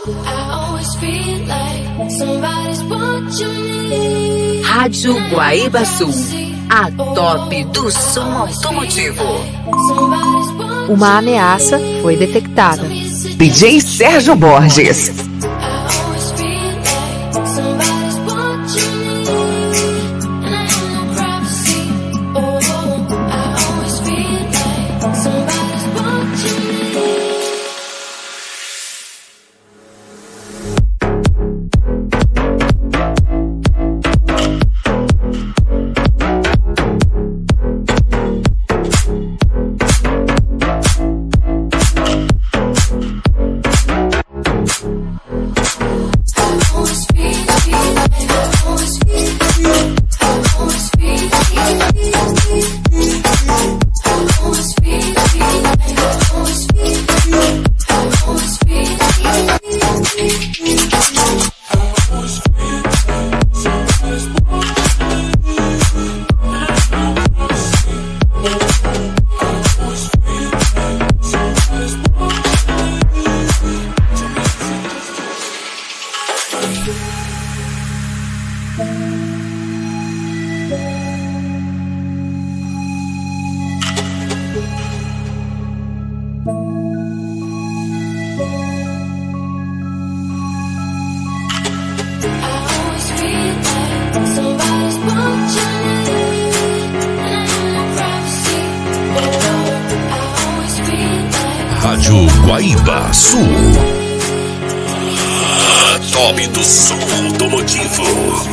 Rádio Guaíba Sul, a top do som automotivo. Uma ameaça foi detectada. DJ Sérgio Borges. Rádio Guaíba Sul, a top do som automotivo.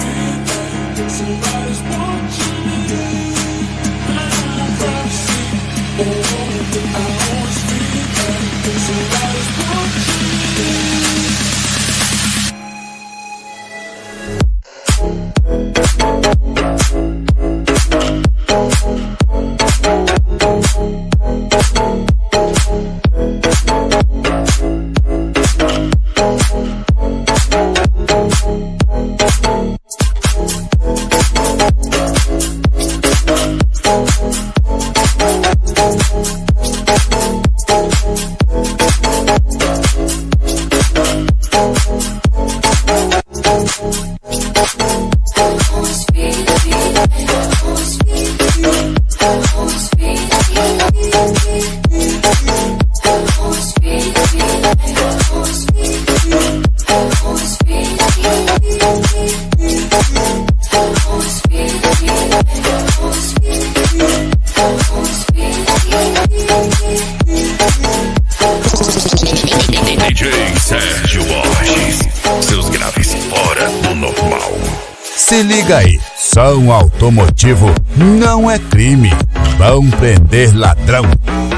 DJ Sérgio Borges, seus graves fora do normal. Se liga aí, som automotivo não é crime, vão prender ladrão.